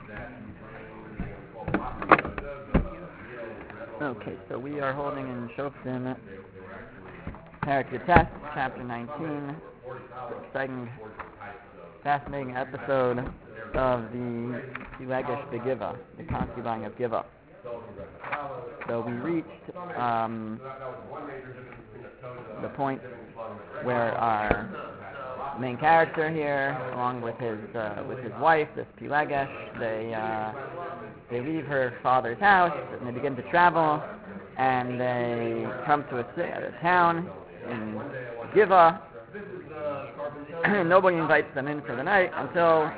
Okay, so we are holding in Shoftim, Parak Yates, chapter 19, exciting, fascinating episode of the Pilegesh Begiva, the concubine of Giva. So we reached the point where our main character here, along with his wife, this Pilegesh, they leave her father's house and they begin to travel, and they come to a town in Giva. Nobody invites them in for the night until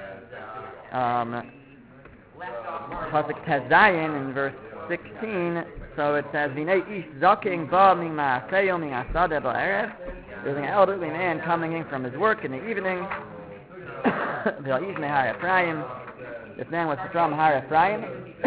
Pasuk Tezdayin in verse 16. So it says, "V'nei ish zaking ba min ma'aseyo min asada ba'erev." There's an elderly man coming in from his work in the evening. V'aish mehar Ephraim. This man was from Har Ephraim,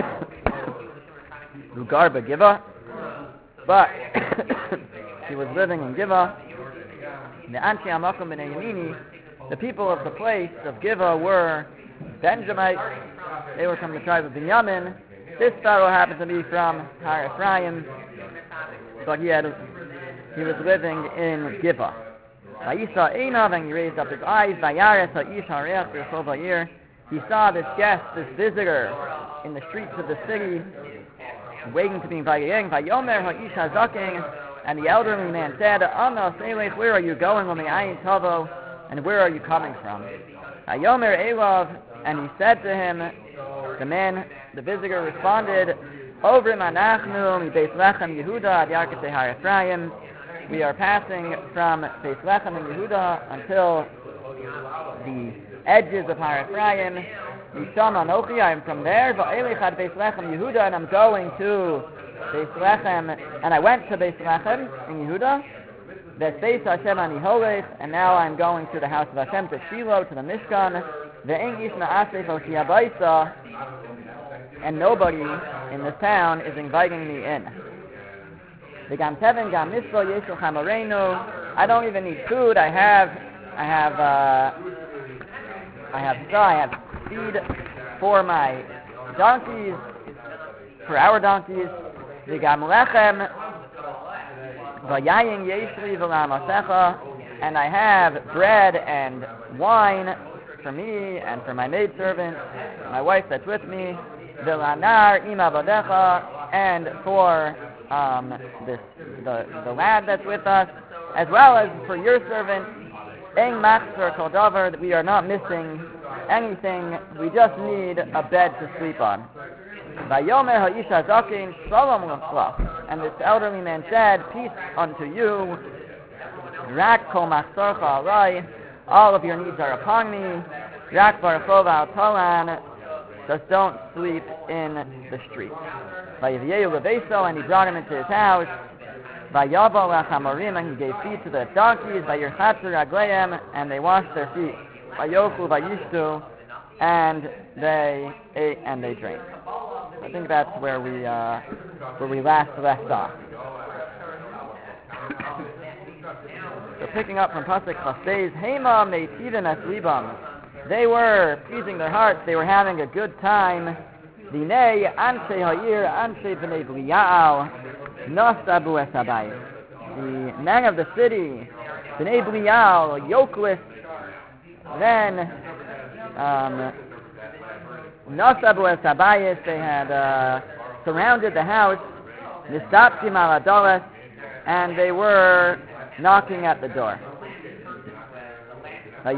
Rugar Giva, but he was living in Giva. The Anshi Amakum B'nei Yemini, the people of the place of Giva were Benjamites. They were from the tribe of Binyamin. This fellow happened to be from Har Ephraim, but he was living in Giva. Vayisa Einav, and he raised up his eyes. Vayares Ha'ish Hareach B'Yachol Vayir. He saw this guest, this visitor, in the streets of the city, waiting to be invited in. Vayomer Ha'ish Hazaking, and the elderly man said, "Ana Seilech, where are you going? U'me'ayin tavo, and where are you coming from?" Vayomer Elav, and he said to him, the visitor responded, "Over Manachnu mi Beis Lechem Yehuda ad Yarkei Har Ephraim." We are passing from Beis Lechem in Yehuda until the edges of Har Ephraim. Misham Anochi, I am from there. Va'elech ad Beis Lechem Yehuda, and I'm going to Beis Lechem, and I went to Beis Lechem in Yehuda. Ve'beis Hashem ani holech, and now I'm going to the house of Hashem, to Shiloh, to the Mishkan. Ve'en ish na'asef al shi'abaysa, and nobody in this town is inviting me in. V'gam teven gam mislo yeshel chamarenu, I don't even need food. I have feed for my donkeys, for our donkeys. V'gam lechem v'yayin yeshli v'lamasecha, and I have bread and wine for me and for my maidservant, my wife that's with me. V'lanar ima vadecha, and for the lad that's with us, as well as for your servant. Eng machzer kol davar, that we are not missing anything. We just need a bed to sleep on. Vayomer ha'ish hazaken shalom l'chlach, and this elderly man said, "Peace unto you. Rak kol machzorcha alai, all of your needs are upon me. Rak barachov al talan, just don't sleep in the street." Vayivyeyu leveso, and he brought him into his house. Vayavo lachamorim, and he gave feed to the donkeys. Vayirchatzu ragleim, and they washed their feet. Vayochu vayishtu, and they ate and they drank. I think that's where we last left off. So picking up from Pasuk Chasdeiz, Hema meitivim es libam. They were pleasing their hearts. They were having a good time. Dinei anshe ha'ir anshe b'nei B'lial nasabu es habayis. The men of the city, b'nei B'lial, yokeless men, nasabu es habayis. They had surrounded the house. Nistaptim al adalas, and they were knocking at the door. And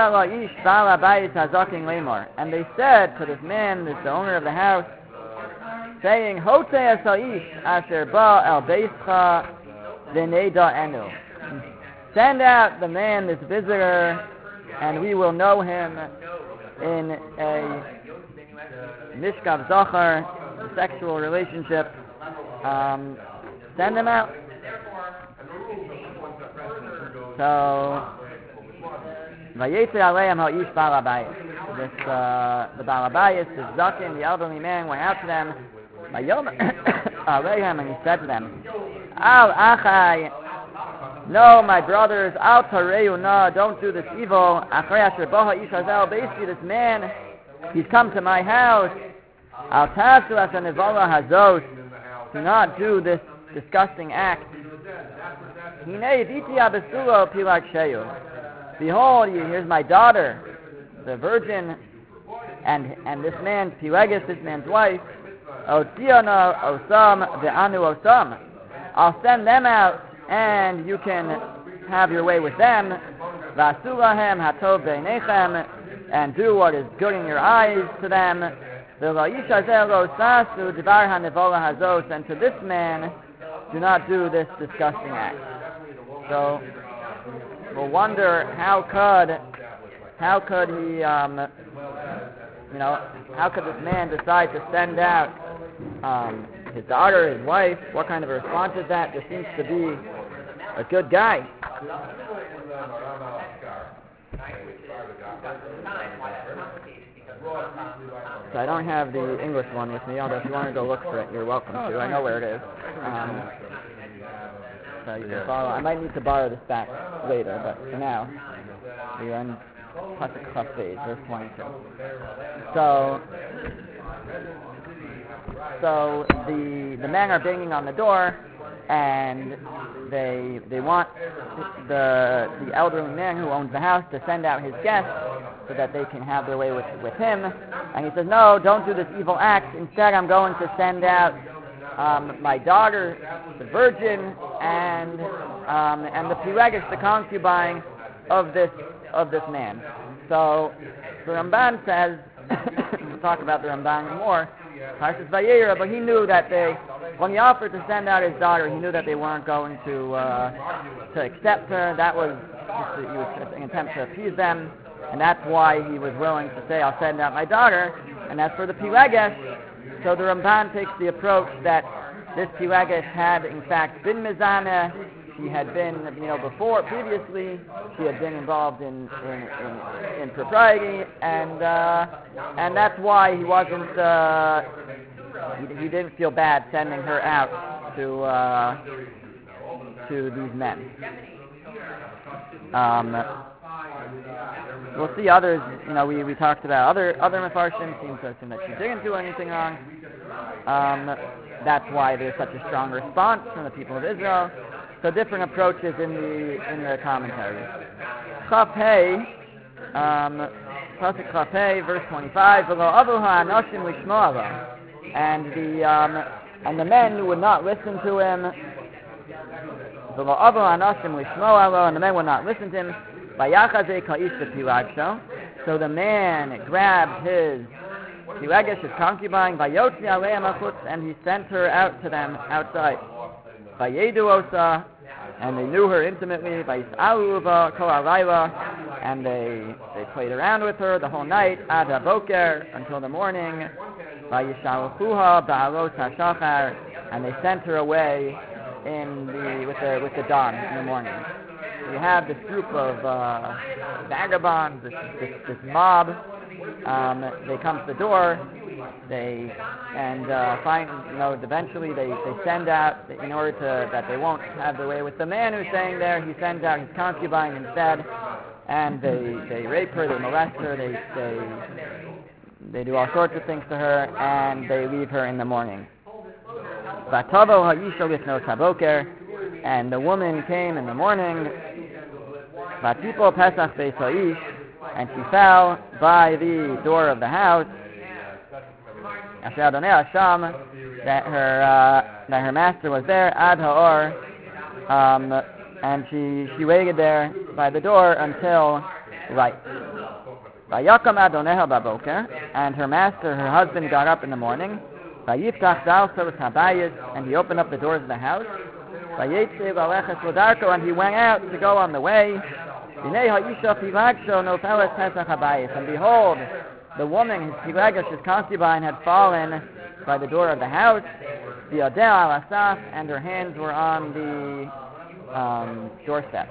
they said to this man, this the owner of the house, saying, "Hote es ha'ish asher ba el beischa v'neda enu." Send out the man, this visitor, and we will know him in a mishkav zachar, sexual relationship. Send him out. So, Vayetzer aleim ha'ish bal habayis. This the bal habayis, this zaken, the elderly man, went out to them. Vayom aleim, and he said to them, "Al achai, no, my brothers, al tareu na, don't do this evil. Achrei asher ba ha'ish hazel, basically this man He's come to my house. Al tasu as a nevala hazos. Do not do this disgusting act. Behold, here's my daughter, the virgin, and this man's Pilegus, this man's wife. Otziana osam ve'anu osam. I'll send them out, and you can have your way with them. Vasulahem hatov beinechem, and do what is good in your eyes to them. And to this man, do not do this disgusting act. So we'll wonder how could he, how could this man decide to send out his daughter, his wife? What kind of a response is that? This seems to be a good guy. So I don't have the English one with me, although if you want to go look for it, you're welcome to. I know where it is. So you can follow. I might need to borrow this back later, but for now, we are in Pasuk Chafez, verse 22. So the men are banging on the door, and they want the elderly man who owns the house to send out his guests so that they can have their way with him. And he says, no, don't do this evil act. Instead, I'm going to send out my daughter, the virgin, and the Pilegus, the concubine of this man. So the Ramban says, we'll talk about the Ramban more, Parshas Vayera, but he knew that when he offered to send out his daughter, he knew that they weren't going to accept her. That was an attempt to appease them, and that's why he was willing to say, I'll send out my daughter. And as for the Pilegus, so the Ramban takes the approach that this Pilegus had in fact been Mizaneh. She had been, previously, she had been involved in propriety, and that's why he wasn't, he didn't feel bad sending her out to these men. We'll see others, we talked about other Mefarshim, seems to assume that she didn't do anything wrong. That's why there's such a strong response from the people of Israel. So different approaches in the commentaries. Chafei, Pasuk Chafei, verse 25. And the men who would not listen to him. And the men would not listen to him. So the man grabbed his Pilegus, his concubine, and he sent her out to them outside. And they knew her intimately, and they played around with her the whole night, until the morning, and they sent her away with the dawn in the morning. So you have this group of vagabonds, this mob. They come to the door. Eventually they send out, in order that they won't have their way with the man who's staying there, he sends out his concubine instead, and they rape her, they molest her, they do all sorts of things to her, and they leave her in the morning. And the woman came in the morning, and she fell by the door of the house, that her master was there, Ad Ha'or, and she waited there by the door until light. And her master, her husband, got up in the morning, and he opened up the doors of the house, and he went out to go on the way. And behold, the woman, his Pilegus, his concubine, had fallen by the door of the house, and her hands were on the doorstep.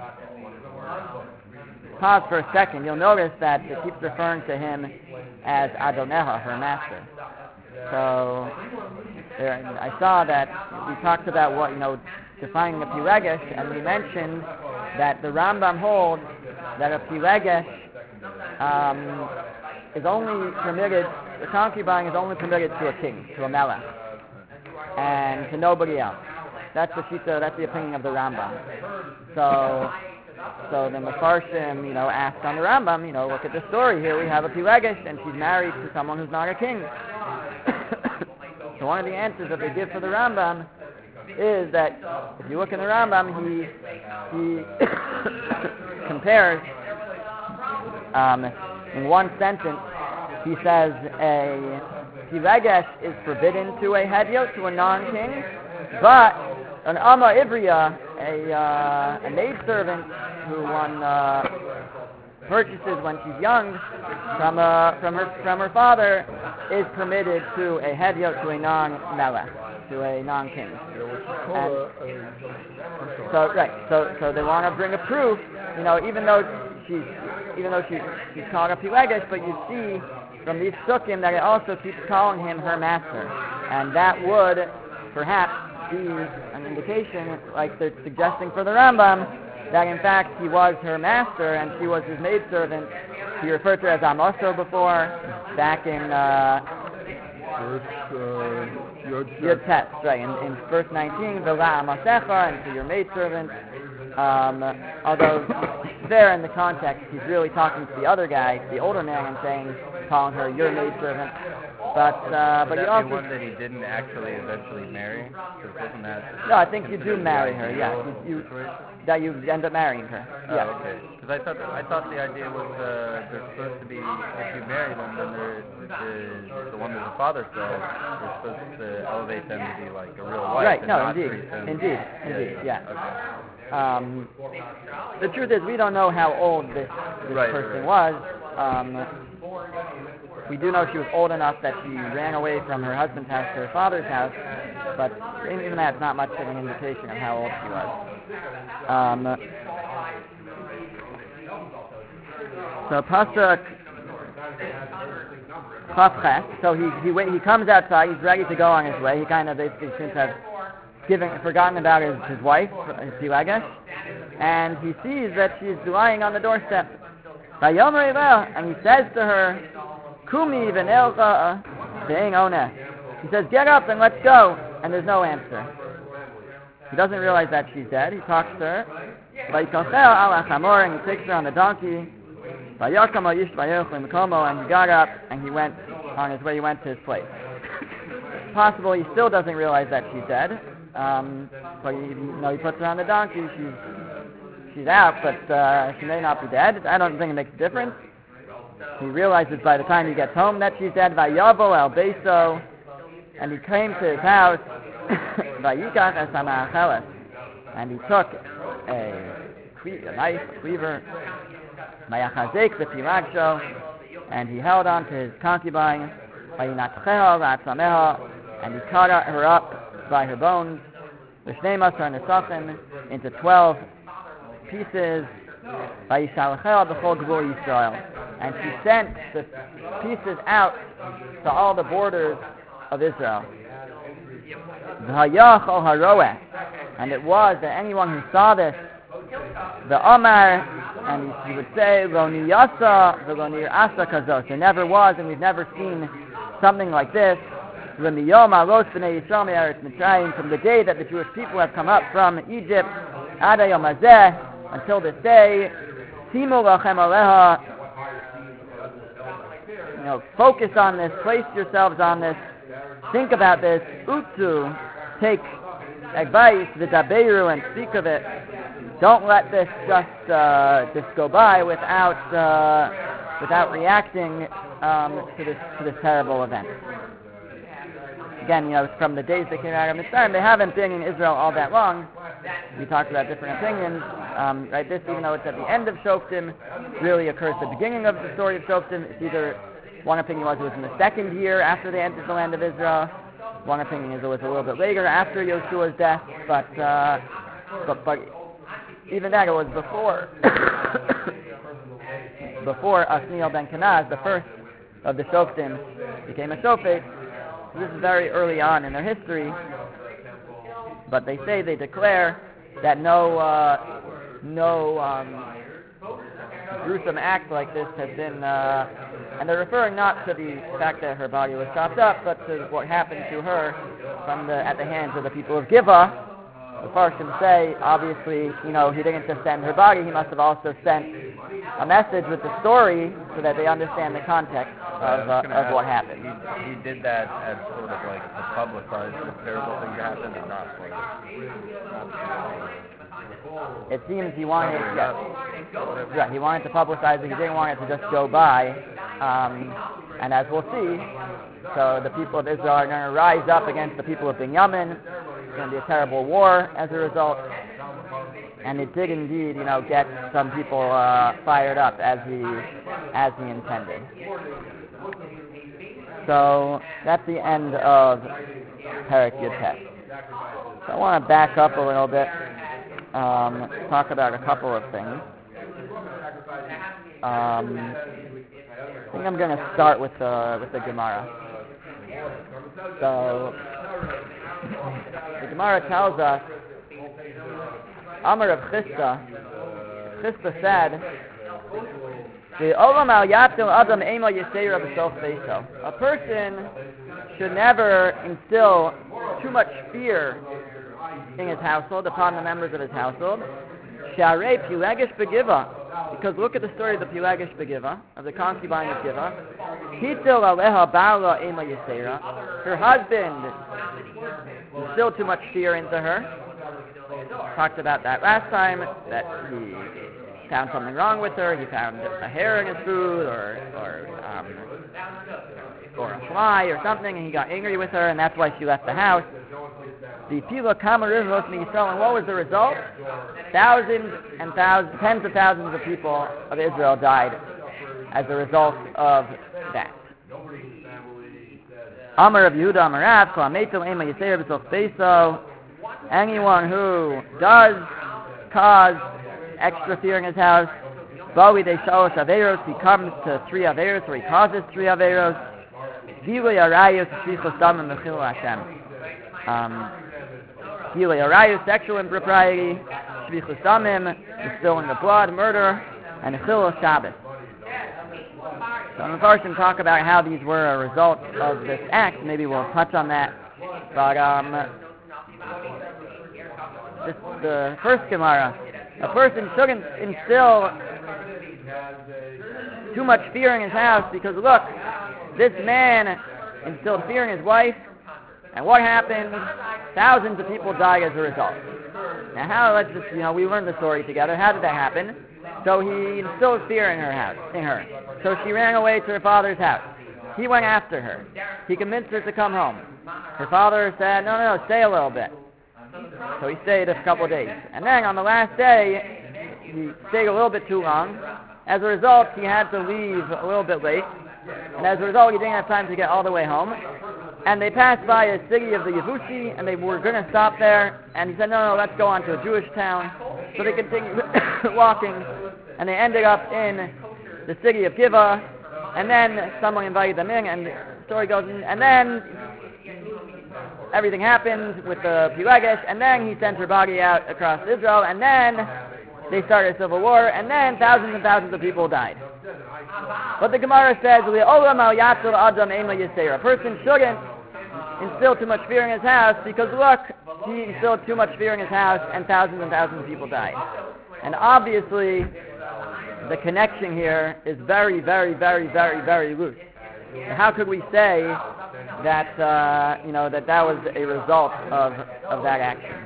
Pause for a second. You'll notice that it keeps referring to him as Adoneha, her master. So I saw that we talked about defining a Pilegus, and we mentioned that the Rambam holds that a Pilegus is only permitted, the concubine is only permitted to a king, to a melech, and to nobody else. That's the shita, that's the opinion of the Rambam. So the Mefarshim, asked on the Rambam, look at the story here. We have a Pilegesh, and she's married to someone who's not a king. So one of the answers that they give for the Rambam is that if you look in the Rambam, he compares, in one sentence, he says a Pilegesh is forbidden to a Hedyot, to a non-king, but an Amma Ivriya, a maidservant who one purchases when she's young from her father, is permitted to a Hedyot, to a non-melech, to a non-king. So they want to bring a proof, even though she's called a Pilegesh, but you see from these sukkim that it also keeps calling him her master, and that would perhaps be an indication, like they're suggesting for the Rambam, that in fact he was her master and she was his maidservant. He referred to her as Amoso before, back in Yud Tet, right, in verse 19, V'la Amasecha, and to your maidservant. Although there in the context, he's really talking to the other guy, the older man, and calling her your maidservant. But you also one that he didn't actually eventually marry. No, I think you do marry her. Yeah, that you end up marrying her. Oh, yeah. Okay. Because I thought the idea was they're supposed to be, if you marry them, then they're the one that the father said, you're supposed to elevate them to be like a real wife. Right. And No. not Indeed. treat them. Indeed. Yeah. Okay. The truth is, we don't know how old this person was. We do know she was old enough that she ran away from her husband's house to her father's house, but even that's not much of an indication of how old she was. So Pasuk Chafches, so he comes outside, he's ready to go on his way. He kind of basically seems to have forgotten about his wife, his Pilegesh, and he sees that she's lying on the doorstep. And he says to her, Kumi v'nelcha ve'ein oneh. He says, get up and let's go. And there's no answer. He doesn't realize that she's dead. He talks to her. And he takes her on the donkey. And he got up and he went on his way. He went to his place. Possible he still doesn't realize that she's dead. But he puts her on the donkey. She's out, but she may not be dead. I don't think it makes a difference. He realizes by the time he gets home that she's dead. Vayavo el beso, and he came to his house. Vayikach es hama'acheles, and he took a knife, a cleaver. Vayachazek v'pilagsho, and he held on to his concubine. Vayinatcheha v'atzameha, and he cut her up by her bones. V'shnei masar nesachim, into 12 pieces. Vayishalachel b'chol gvul Yisrael, and she sent the pieces out to all the borders of Israel. V'hayach ol haroeh, and it was that anyone who saw this, the Omar, and he would say, Lo niyasa v'lo nir'asa kazos. There never was, and we've never seen something like this. L'miyom alos b'nei Yisrael me'eretz Mitzrayim, from the day that the Jewish people have come up from Egypt, ad hayom hazeh, until this day, Simu lachem aleha, focus on this, place yourselves on this, think about this, utzu, take advice, v'daberu, and speak of it. Don't let this just go by without reacting to this terrible event. Again, from the days they came out of Mitzrayim, they haven't been in Israel all that long. We talked about different opinions. Right, this, even though it's at the end of Shoftim, really occurs at the beginning of the story of Shoftim. It's either, one opinion was it was in the second year after they entered the land of Israel. One opinion is it was a little bit later after Yoshua's death. But even that, it was before before Asniel ben Kenaz, the first of the Shoftim, became a Shofet. This is very early on in their history, but they gruesome act like this has been, and they're referring not to the fact that her body was chopped up, but to what happened to her at the hands of the people of Giva. The Farshim say, obviously, he didn't just send her body, he must have also sent a message with the story so that they understand the context of what happened. He did that as sort of like to publicize the terrible thing that happened and not for it seems he wanted, he wanted to publicize it, he didn't want it to just go by, and as we'll see, so the people of Israel are going to rise up against the people of Binyamin. It's going to be a terrible war as a result, and it did indeed, get some people fired up as he intended. So that's the end of Perek Yud. So I want to back up a little bit, talk about a couple of things. I think I'm going to start with the Gemara. So the Gemara tells us, Amar of Chisda said, a person should never instill too much fear in his household, upon the members of his household. Because look at the story of the Pilegesh Begiva, of the concubine of Giva. Her husband instilled too much fear into her. Talked about that last time, that he found something wrong with her. He found a hair in his food, or a fly or something, and he got angry with her, and that's why she left the house. The Pila Kamarivos Yisrael, and what was the result? Thousands and thousands, tens of thousands of people of Israel died as a result of that. Amar of Yehuda Amarav, Klametel Ema Yisrael B'Sof Beiso. Anyone who does cause extra fear in his house, Bawi de Shalosh Averos, he comes to 3 Averos, or he causes 3 Averos. Gilui Arayos Shvichos Damim Mechil Hashem. Gilui Arayos, sexual impropriety, Shvichos Damim, spilling the blood, murder, and Chil Shabbos. So the Mepharshim talk about how these were a result of this act. Maybe we'll touch on that. But this is the first Gemara. A person shouldn't instill too much fear in his house, because look, this man instilled fear in his wife, and what happened? Thousands of people died as a result. Now let's just, we learned the story together. How did that happen? So he instilled fear in her. So she ran away to her father's house. He went after her. He convinced her to come home. Her father said, no, stay a little bit. So he stayed a couple of days. And then on the last day, he stayed a little bit too long. As a result, he had to leave a little bit late. And as a result, he didn't have time to get all the way home. And they passed by a city of the Yevusi, and they were going to stop there. And he said, no, let's go on to a Jewish town. So they continued walking, and they ended up in the city of Giva. And then someone invited them in, and the story goes, and then everything happened with the Pilegesh, and then he sent her body out across Israel, and then they started a civil war, and then thousands and thousands of people died. But the Gemara says, a person shouldn't instill too much fear in his house, because look, he instilled too much fear in his house, and thousands of people died. And obviously, the connection here is very, very, very, very, very loose. How could we say that that was a result of that action?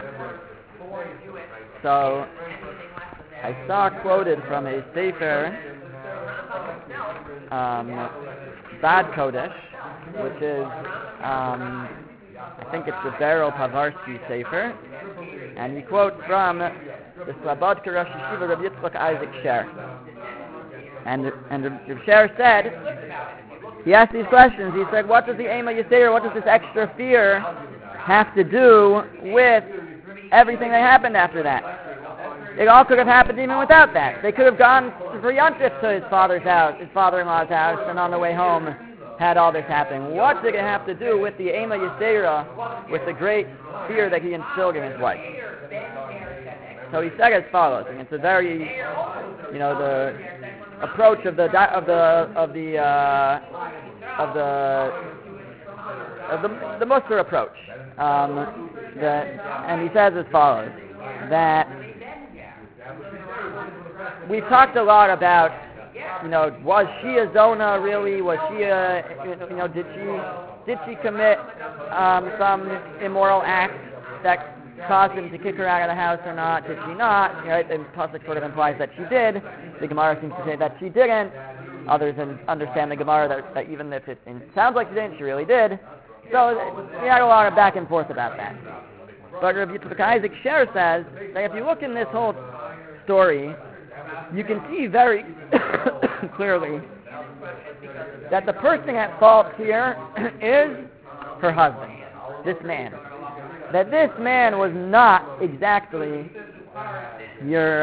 So I saw quoted from a sefer, Bad Kodesh, which is I think it's the Beryl Pavarsky sefer, and he quotes from the Slobodka Rosh Yeshiva Rabbi Yitzchak Isaac Sher. And Rabbi Sher said, he asked these questions. He said, what does the Ema Yisrael, what does this extra fear have to do with everything that happened after that? It all could have happened even without that. They could have gone for Yontif to his father's house, his father-in-law's house, and on the way home, had all this happening. What did it have to do with the Ema Yisera, with the great fear that he instilled in his wife? So he said as follows, and it's a very, the approach of the Musar approach. And he says as follows, that we've talked a lot about, was she a Zona really? Was she did she commit some immoral act that caused him to kick her out of the house or not? Did she not? Right? The pasuk sort of implies that she did. The Gemara seems to say that she didn't. Others understand the Gemara that even if it sounds like she didn't, she really did. So we had a lot of back and forth about that. But Rabbi Yitzchak Isaac Sher says that if you look in this whole story, you can see very clearly that the person at fault here is her husband, this man. That this man was not exactly your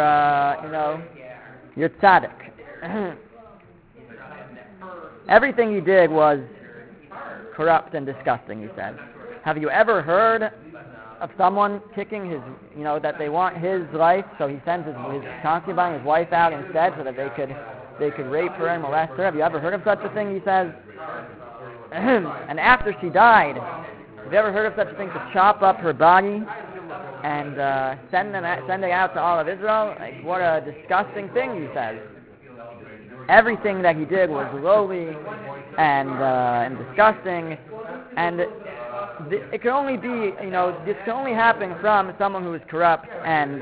tzaddik. Everything he did was corrupt and disgusting, he said. Have you ever heard of someone kicking his, that they want his life, so he sends his concubine, his wife out instead, so that they could rape her and molest her? Have you ever heard of such a thing, he says? And after she died, have you ever heard of such a thing, to chop up her body and send it out to all of Israel? Like, what a disgusting thing, he says. Everything that he did was lowly and disgusting, and it can only be, this can only happen from someone who is corrupt and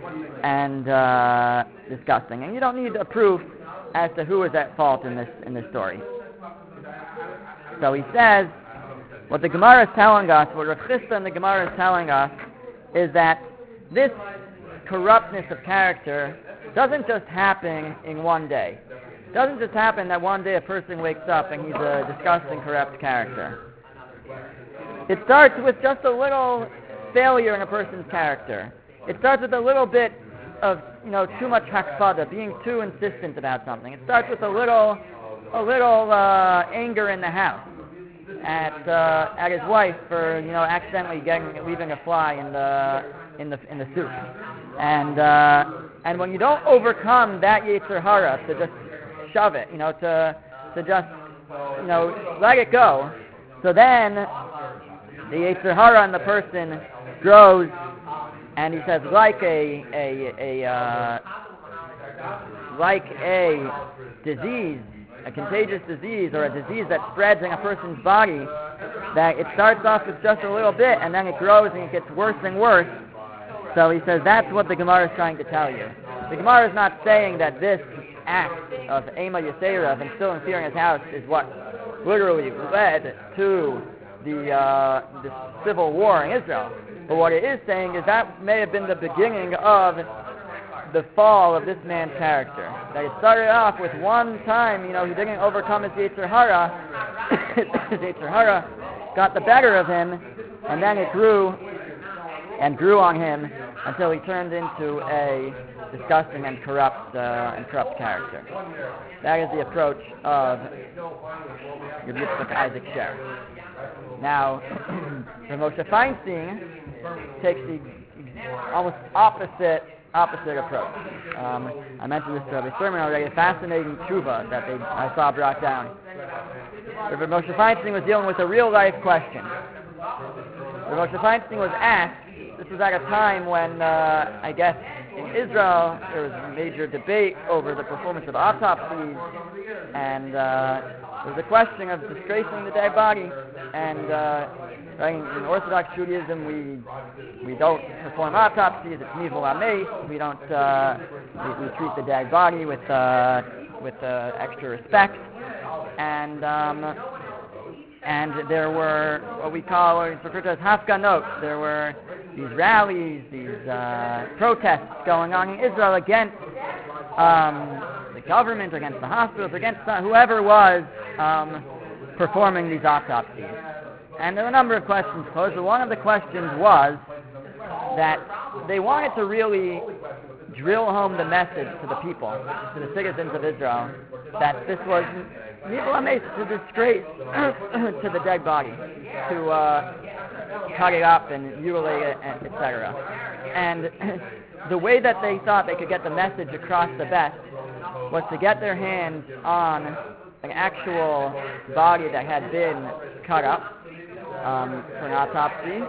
disgusting. And you don't need a proof as to who is at fault in this story. So he says, what the Gemara is telling us, what Rav Chisda and the Gemara is telling us, is that this corruptness of character doesn't just happen in one day. It doesn't just happen that one day a person wakes up and he's a disgusting, corrupt character. It starts with just a little failure in a person's character. It starts with a little bit of, too much hakfada, being too insistent about something. It starts with a little anger in the house at his wife for, accidentally leaving a fly in the soup. And when you don't overcome that Yetzer Hara to just shove it, to just, let it go, so then the Yetzer Hara in the person grows, and he says, like a disease, a contagious disease, or a disease that spreads in a person's body, that it starts off with just a little bit, and then it grows and it gets worse and worse. So he says that's what the Gemara is trying to tell you. The Gemara is not saying that this act of Ema Yisera, of instilling fear in his house, is what literally led to the civil war in Israel. But what it is saying is that may have been the beginning of the fall of this man's character. That it started off with one time, he didn't overcome his Yetzer Hara. His Yetzer Hara got the better of him, and then it grew and grew on him until he turned into a disgusting and corrupt character. That is the approach of Rabbi Yitzchak Isaac Sher. Now, Moshe Feinstein takes the almost opposite approach. I mentioned this to Rabbi Sermon already, a fascinating tshuva that I saw brought down. Rabbi Moshe Feinstein was dealing with a real-life question. Rabbi Moshe Feinstein was asked, this was at a time when, I guess, in Israel, there was a major debate over the performance of autopsies, and there was a question of disgracing the dead body. And in Orthodox Judaism, we don't perform autopsies. It's nivul ameis. We don't. We treat the dead body with extra respect. And there were what we call, it's referred to as hafganot. There were these rallies, these protests going on in Israel against the government, against the hospitals, against whoever was performing these autopsies. And there were a number of questions posed, but one of the questions was that they wanted to really drill home the message to the people, to the citizens of Israel, that this was to disgrace to the dead body, to cut it up and mutilate it, etc. And the way that they thought they could get the message across the best was to get their hands on an actual body that had been cut up for an autopsy,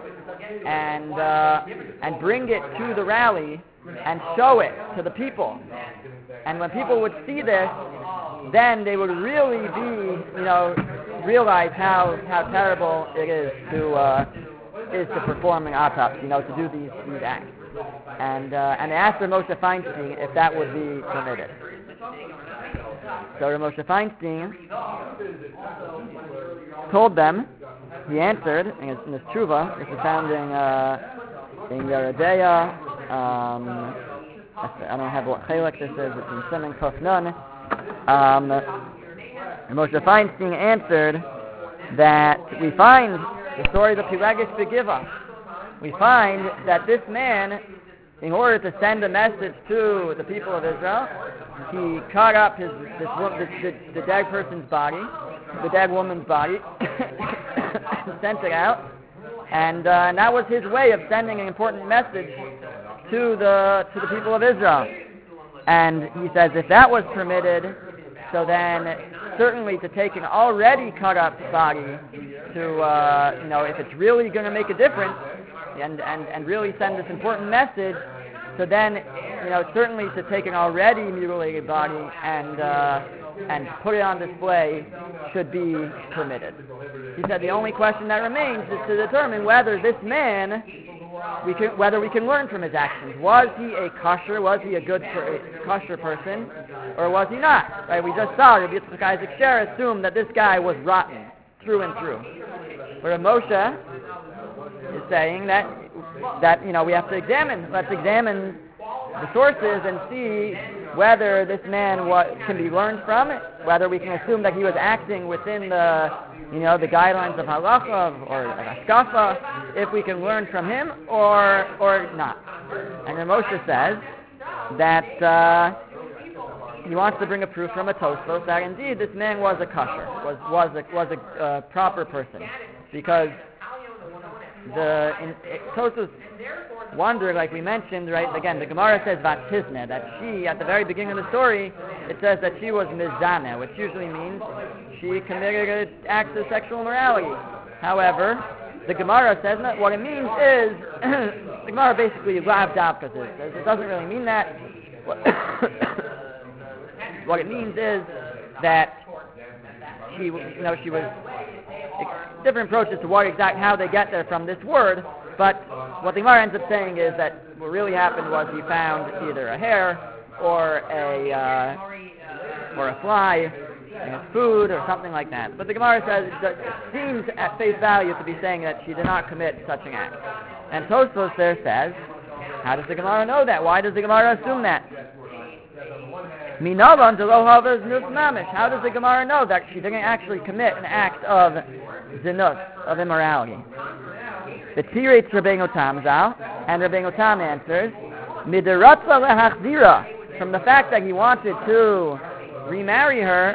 and bring it to the rally and show it to the people. And when people would see this, then they would really realize how terrible it is to perform an autopsy, to do these acts. And they asked Moshe Feinstein if that would be permitted. So Moshe Feinstein told them, he answered in his tshuva, this is found in Yeridea, I don't have what chelek this is, it's in Siman Kuf Nun. Moshe Feinstein answered that we find the story of the Pilagish Begiva. We find that this man, in order to send a message to the people of Israel, he cut up the dead person's body, the dead woman's body, sent it out, and that was his way of sending an important message to the people of Israel. And he says if that was permitted, so then certainly to take an already cut up body to if it's really going to make a difference and really send this important message, so then certainly to take an already mutilated body and put it on display should be permitted. He said the only question that remains is to determine whether this man, whether we can learn from his actions. Was he a kosher? Was he a good kosher person, or was he not? Right? We just saw Rabbi Yitzchak Isaac Sher assumed that this guy was rotten through and through. But Moshe is saying that we have to examine. Let's examine the sources and see whether this man can be learned from, whether we can assume that he was acting within the guidelines of halacha or of haskafa, if we can learn from him or not. And then Moshe says that he wants to bring a proof from a Tosfos that indeed this man was a kosher, was a proper person, because Tosfos wondered, like we mentioned, right? Again, the Gemara says Vatizne, that she, at the very beginning of the story, it says that she was mizaneh, which usually means she committed acts of sexual immorality. However, the Gemara says that what it means is, the Gemara basically lav davka says it doesn't really mean that. What it means is that she was different approaches to how they get there from this word. But what the Gemara ends up saying is that what really happened was he found either a hair or a fly in his food or something like that. But the Gemara says that it seems at face value to be saying that she did not commit such an act. And Tosfos there says, how does the Gemara know that? Why does the Gemara assume that? Minavan delo havas nus mamish. How does the Gemara know that she didn't actually commit an act of zinus, of immorality? The Tzirates Rabbeinu Tam Zal, and Rabbeinu Tam answers, Midaratza lehachzira, from the fact that he wanted to remarry her,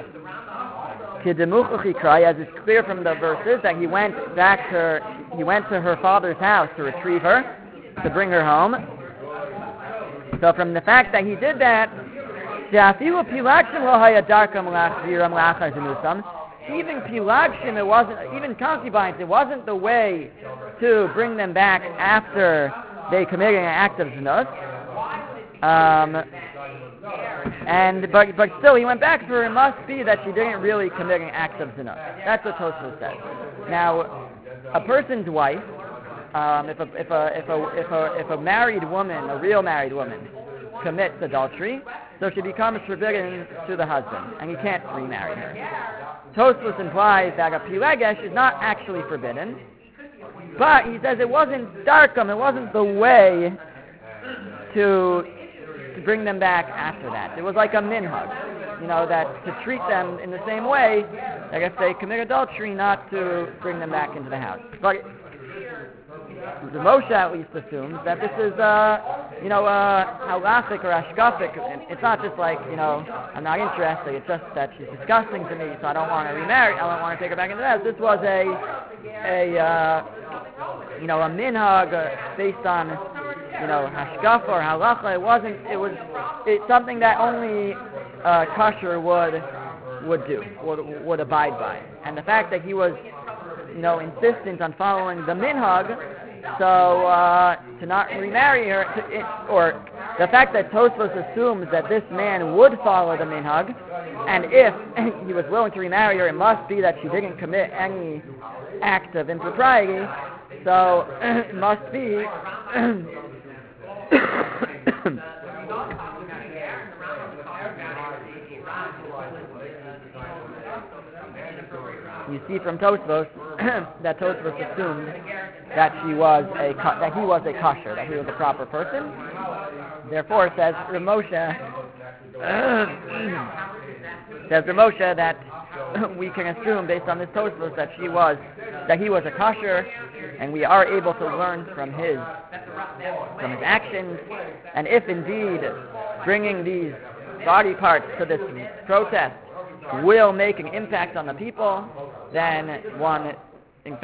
as is clear from the verses that he went to her father's house to retrieve her, to bring her home. So from the fact that he did that, even pilagshim, even concubines, it wasn't the way to bring them back after they committed an act of zinus. But still, he went back to her. It must be that she didn't really commit an act of zinus. That's what Tosfos says. Now, a person's wife, if a married woman, a real married woman, commits adultery, so she becomes forbidden to the husband, and he can't remarry her. Tosfos implies that a pilegesh is not actually forbidden, but he says it wasn't darkum, it wasn't the way to bring them back after that. It was like a minhag, that to treat them in the same way, that if they commit adultery, not to bring them back into the house. But the Moshe at least assumes that this is halachic or ashkafic. It's not just like, I'm not interested. It's just that she's disgusting to me, so I don't want to remarry. I don't want to take her back into the house. This was a minhag based on, hashkafa or halacha. It's something that only kosher would abide by. And the fact that he was, insistent on following the minhag, so to not remarry her, or the fact that Tosfos assumes that this man would follow the minhag, and if he was willing to remarry her, it must be that she didn't commit any act of impropriety. So it must be you see from Tosfos that Tosfos assumed that he was a kosher, that he was a proper person. Therefore, says Ramosha that we can assume based on this Tosfos that he was a kosher, and we are able to learn from his actions. And if indeed bringing these body parts to this protest will make an impact on the people, then one is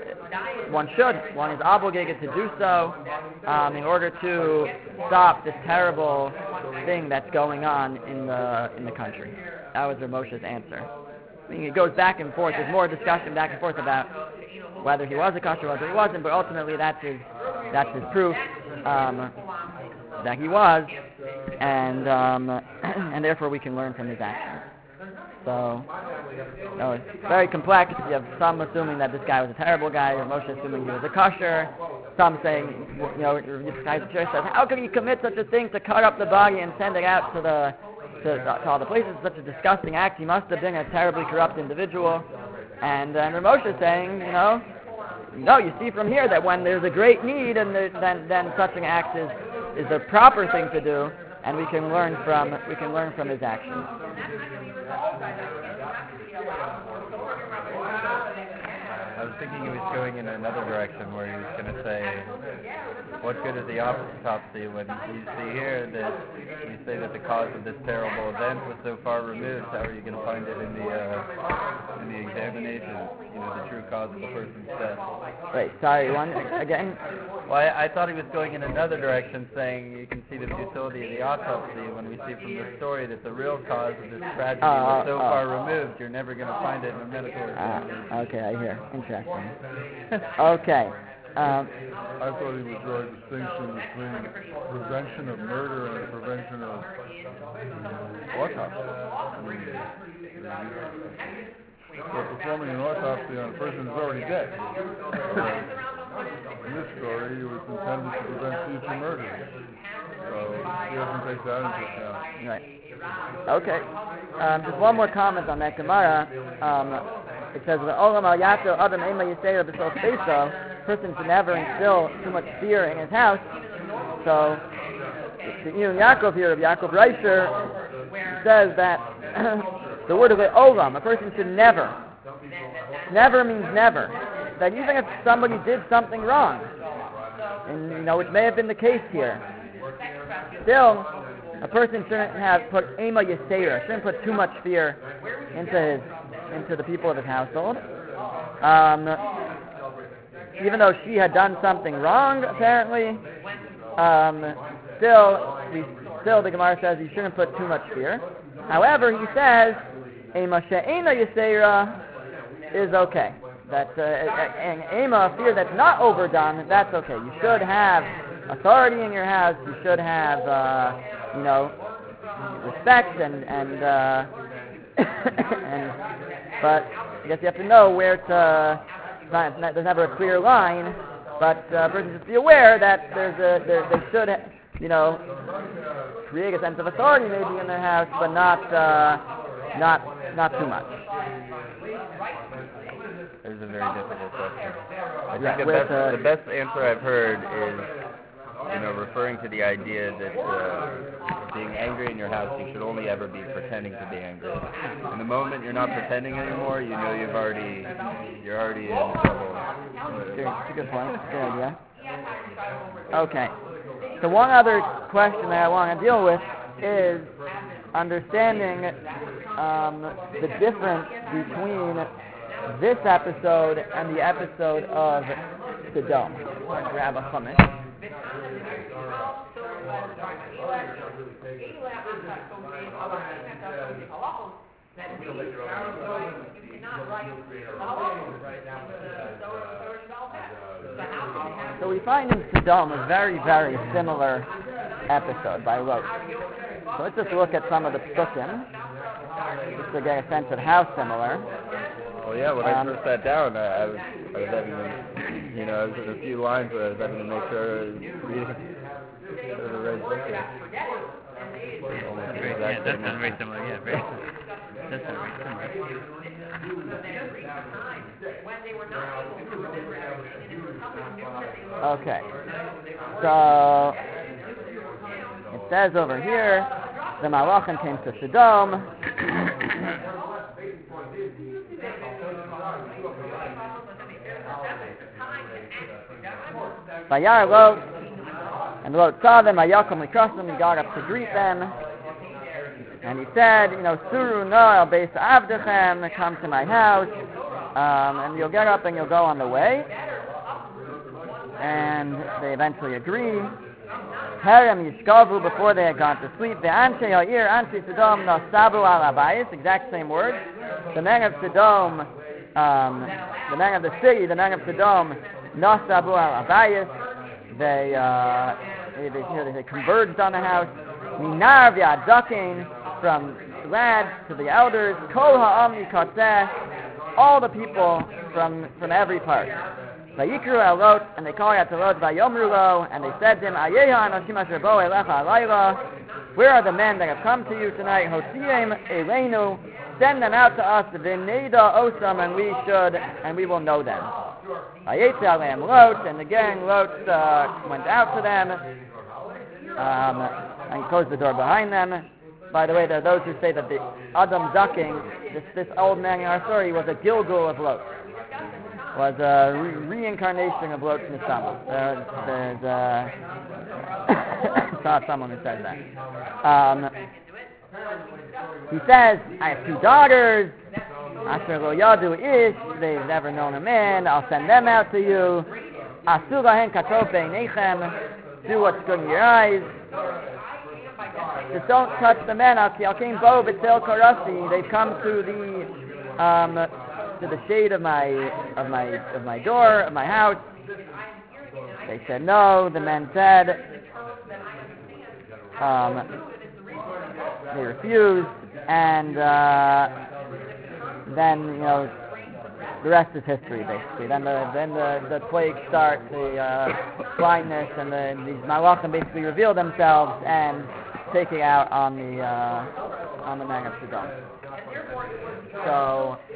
obligated to do so in order to stop this terrible thing that's going on in the country. That was Ramosha's answer. I mean, it goes back and forth. There's more discussion back and forth about whether he was a kosher or whether he wasn't, but ultimately that's his proof that he was, and therefore we can learn from his actions. So, it's very complex. You have some assuming that this guy was a terrible guy, or Moshe assuming he was a kosher. Some saying, Yitzchak says, how can you commit such a thing to cut up the body and send it out to all the places? Such a disgusting act. He must have been a terribly corrupt individual. And Moshe is saying, you see from here that when there's a great need, and then such an act is the proper thing to do, and we can learn from his actions. I was thinking he was going in another direction where he was going to say, what good is the autopsy when you see here that you say that the cause of this terrible event was so far removed? How are you going to find it in the examination, the true cause of the person's death? Wait, sorry, one again? Well, I thought he was going in another direction, saying you can see the futility of the autopsy when we see from the story that the real cause of this tragedy was so far removed, you're never going to find it in a medical examination. Okay, I hear. Interesting. Okay. I thought he was drawing a distinction between prevention of murder and prevention of autopsy. We're performing an autopsy on a person who's already dead. In this story, it was intended to prevent future murders. So he doesn't take that into account. Right. Okay. Just one more comment on that Gemara. It says, person should never instill too much fear in his house. So, the Yaakov here, of Yaakov Reisher, says that the word of the Olam, a person should never. Never means never. That even if somebody did something wrong, and which may have been the case here, still, a person shouldn't have put Ema Yisera, shouldn't put too much fear into the people of his household. Even though she had done something wrong, apparently, still the Gemara says you shouldn't put too much fear. However, he says, Ema She'ena Yisera is okay. That an Ema, fear that's not overdone, that's okay. You should have authority in your house. You should have, respect and but I guess you have to know where to. There's never a clear line, but a person should be aware that they should, create a sense of authority maybe in their house, but not too much. It is a very difficult question. I think the best answer I've heard is, referring to the idea that being angry in your house, you should only ever be pretending to be angry. And the moment you're not pretending anymore, you're already in trouble. It's a good point. Good idea. Okay. So one other question that I want to deal with is understanding the difference between this episode and the episode of Sodom. I'll grab a hummus. So we find in Sodom a very, very similar episode by Lot. So let's just look at some of the psukim, just to get a sense of how similar. Well, yeah, when I first sat down, I was having to, I was in a few lines where I was having to make sure I was reading the right book here. That sounds very similar, yeah, very similar. That sounds very similar. Okay, so it says over here, the Malachim came to Sodom. Vayar Lot, and Lot saw them. Vayakom likros them. He got up to greet them, and he said, Suru no el beis avdechem, come to my house, and you'll get up and you'll go on the way. And they eventually agree. Herem yishkavu, before they had gone to sleep. The anshe ha'ir, anshe Sodom, no sabu al abayis, exact same words. The men of Sodom, the men of the city, the men of Sodom, no sabu al abayis. They converged on the house. Minar v'adakin, from lads to the elders. Kol ha'am yikatzeh, all the people from every part. Vayikru el Lot, and they called out to Lot, Vayomru lo, and they said to him, Ayeha anoshim asher bo elecha alayla, where are the men that have come to you tonight? Hosiem eleinu, send them out to us, v'neida osam, and we will know them. Vayetze aleim Lot, and again Lot went out to them, and closed the door behind them. By the way, there are those who say that the Adam ducking, this old man in our story, was a Gilgul of Lot. Was a reincarnation of Lot's Neshama. There's saw someone who says that. He says, I have two daughters. Asher lo yadu ish, they've never known a man. I'll send them out to you. Asu lahen katov beinechem, do what's good in your eyes. Just don't touch the men. Al-Kim bo b'tzel karasi. They've come to the shade of my door, of my house. They said no. The men said they refused, and then the rest is history, basically. Then the plague starts, the blindness, and these malachim basically reveal themselves and take it out on the man of Sodom. So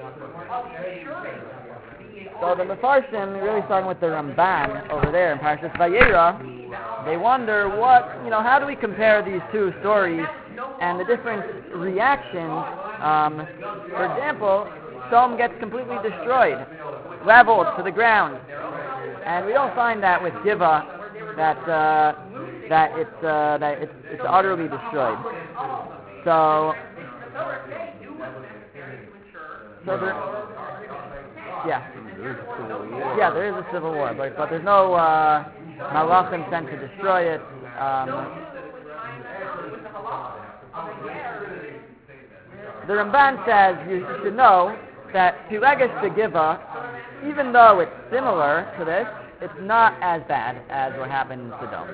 the Mefarshim, really starting with the Ramban over there in Parashas Vayera, they wonder how do we compare these two stories and the different reactions. For example, Sodom gets completely destroyed, leveled to the ground, and we don't find that with Giva that it's utterly destroyed. So there is a civil war, but there's no malachim sent to destroy it. The Ramban says you should know that Pilegesh Begiva, even though it's similar to this, it's not as bad as what happened in Sodom.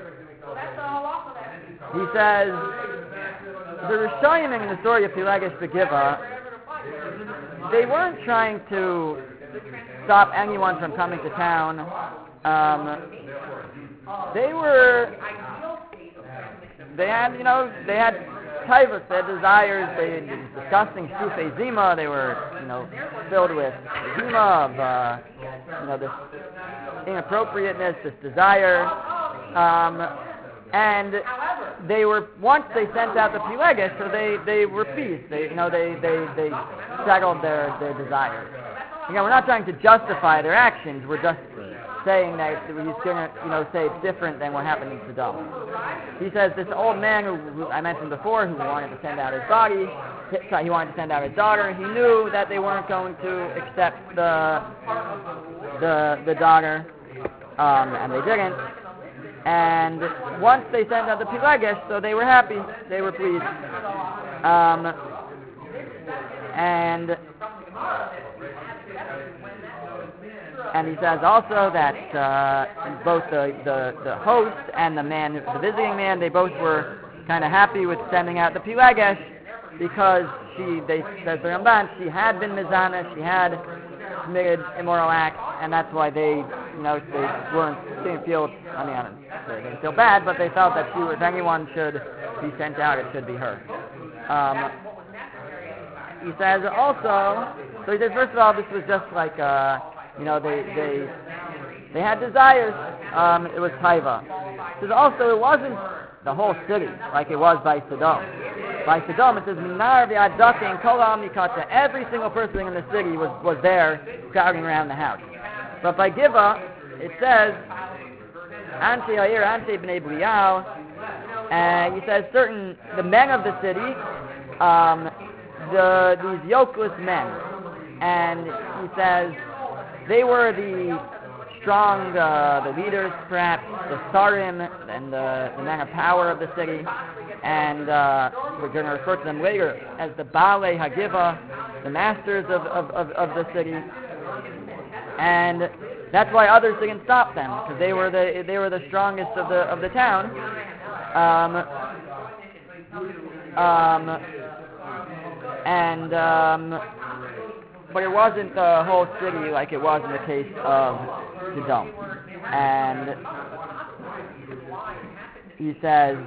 He says the Rishonim in the story of Pilegesh Begiva, they weren't trying to stop anyone from coming to town. They had taivas, they had desires, they had disgusting shufei zima, they were, filled with zima of, this inappropriateness, this desire, and they were, once they sent out the Pilegesh, so they were peace, they settled their desires. Again, we're not trying to justify their actions, we're just saying that he's going to say it's different than what happened in Sodom. He says this old man who I mentioned before, who wanted to send out his body, he wanted to send out his daughter. He knew that they weren't going to accept the daughter, and they didn't. And once they sent out the Pilegesh, so they were happy, they were pleased. And he says also that both the host and the visiting man, they both were kind of happy with sending out the Pilegesh because says the Ramban, she had been Mizana, she had committed immoral acts, and that's why they didn't feel, they didn't feel bad, but they felt that if anyone should be sent out, it should be her. He says also, so he says first of all, this was just like, they had desires. It was taiva. He says also, it wasn't the whole city like it was by Sodom. By Sodom, it says minar v'adake and kol ha'mikata. Every single person in the city was there crowding around the house. But by Giva, it says Anshe Ha'ir, Anshe B'nei B'lial, and he says the men of the city, these yokeless men, and he says they were the strong, the leaders perhaps, the sarim and the men of power of the city, and we're going to refer to them later as the Baalei Hagiva, the masters of the city, and that's why others didn't stop them, because they were the strongest of the town. But it wasn't the whole city like it was in the case of Sodom. And he says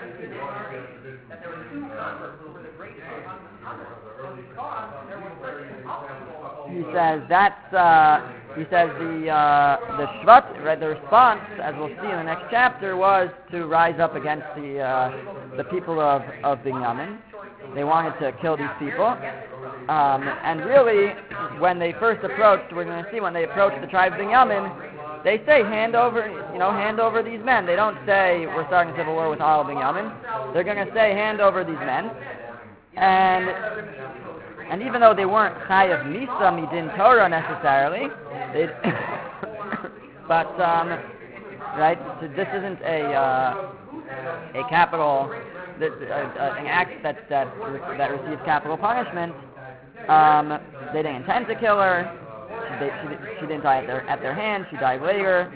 the Shvat, the response, as we'll see in the next chapter, was to rise up against the people of Binyamin. They wanted to kill these people. And really, when they first approached, we're going to see when they approached the tribe of Binyamin, they say, hand over these men. They don't say, we're starting a civil war with all of Binyamin. They're going to say, hand over these men. And even though they weren't chayav misa midin Torah necessarily, but right, so this isn't a capital, an act that receives capital punishment. They didn't intend to kill her. She didn't die at their hand. She died later.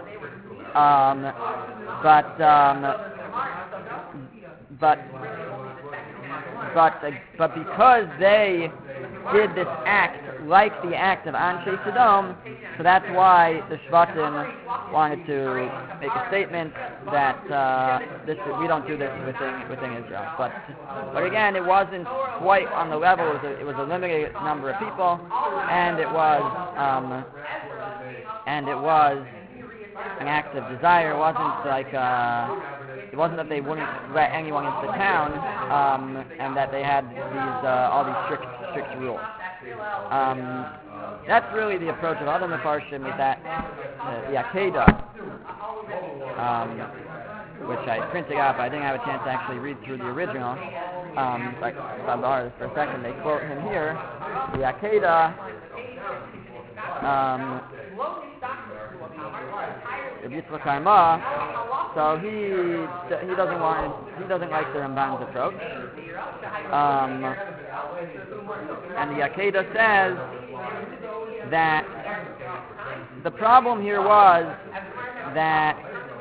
But because they did this act like the act of Anshe Sodom, so that's why the Shvatim wanted to make a statement that we don't do this within Israel. But again, it wasn't quite on the level. It was a limited number of people, and it was an act of desire. It wasn't like it wasn't that they wouldn't let anyone into the town, and that they had all these strict rules. That's really the approach of other Mefarshim, is that the Akedah, which I printed out, but I didn't have a chance to actually read through the original. Like Babar, for a second, they quote him here. The Akedah, Yitzchak Karma, so he doesn't like the Ramban's approach. And the Akedah says that the problem here was that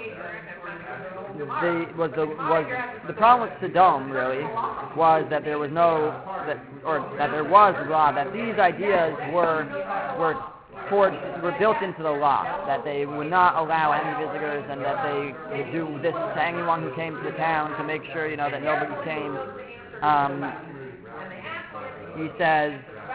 the problem with Sodom really was that there was there was law, that these ideas were built into the law, that they would not allow any visitors, and that they would do this to anyone who came to the town to make sure that nobody came. He says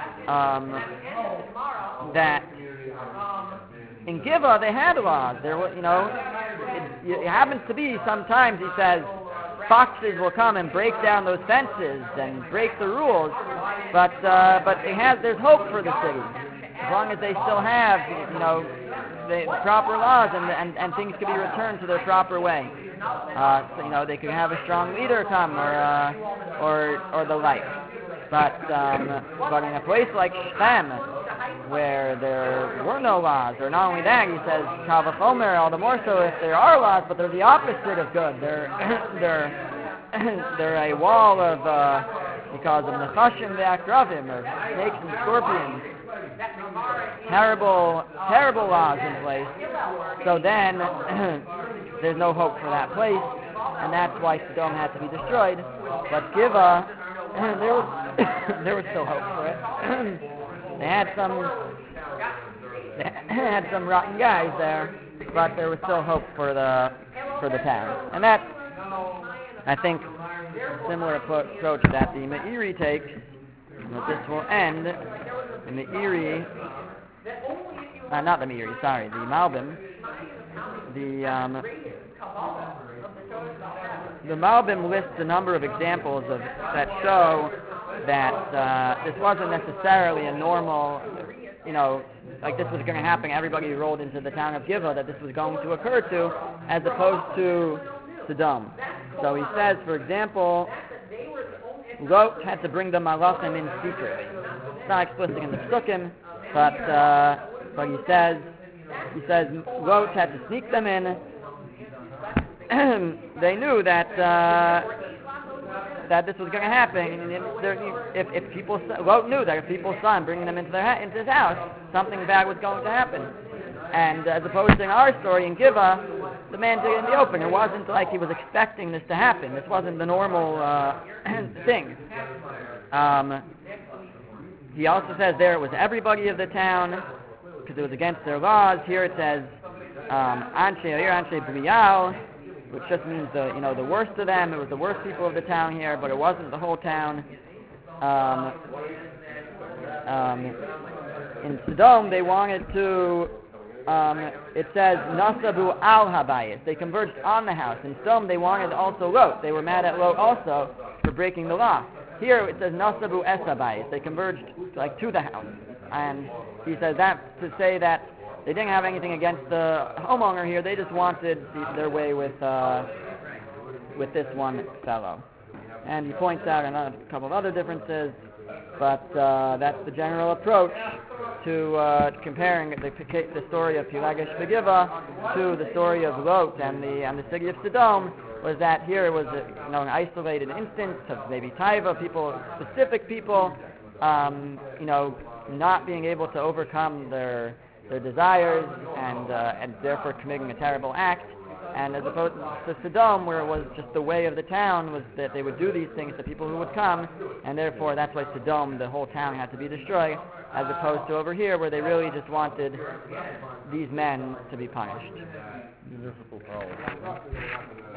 that in Giva they had laws. There were, it happens to be sometimes, he says, foxes will come and break down those fences and break the rules, but there's hope for the city. as long as they still have, the proper laws and things can be returned to their proper way. So, they could have a strong leader come or the like. But in a place like Shechem, where there were no laws, or not only that, he says Kal V'chomer, all the more so if there are laws, but they're the opposite of good. They're a wall of he calls them Nechashim Ve'akravim, or snakes and scorpions. Terrible laws in place. So then there's no hope for that place, and that's why Sodom had to be destroyed. But Giva, there was still hope for it. They had some rotten guys there, but there was still hope for the town. And that's, I think, a similar approach that the Meiri takes. But this will end in the Meiri, not the Meiri, sorry, the Malbim. The Malbim lists a number of examples that show that this wasn't necessarily a normal, like this was going to happen, everybody who rolled into the town of Giva, that this was going to occur to, as opposed to Sodom. So he says, for example, Lot had to bring the Malachim in secretly. It's not explicit in the Psukim, but he says Lot had to sneak them in. They knew that this was going to happen. If people, Lot knew that if people saw him bringing them into his house, something bad was going to happen. And as opposed to in our story in Giva, the man did it in the open. It wasn't like he was expecting this to happen. This wasn't the normal thing. He also says there it was everybody of the town, because it was against their laws. Here it says Anshe B'lial, which just means the worst of them. It was the worst people of the town here, but it wasn't the whole town. In Sodom, they wanted to. It says Nasabu al Habayis. They converged on the house. In Sodom, they wanted also Lot. They were mad at Lot also for breaking the law. Here it says Nasabu es Habayis. They converged to the house, and he says that to say that they didn't have anything against the homeowner here. They just wanted their way with this one fellow. And he points out a couple of other differences, but that's the general approach to comparing the story of Pilagish Begiva to the story of Lot and the city of Sodom. Was that here it was an isolated instance of maybe Taiva people, specific people, not being able to overcome their desires and therefore committing a terrible act. And as opposed to Sodom, where it was just the way of the town, was that they would do these things to people who would come, and therefore that's why Sodom, the whole town, had to be destroyed, as opposed to over here, where they really just wanted these men to be punished. Municipal power.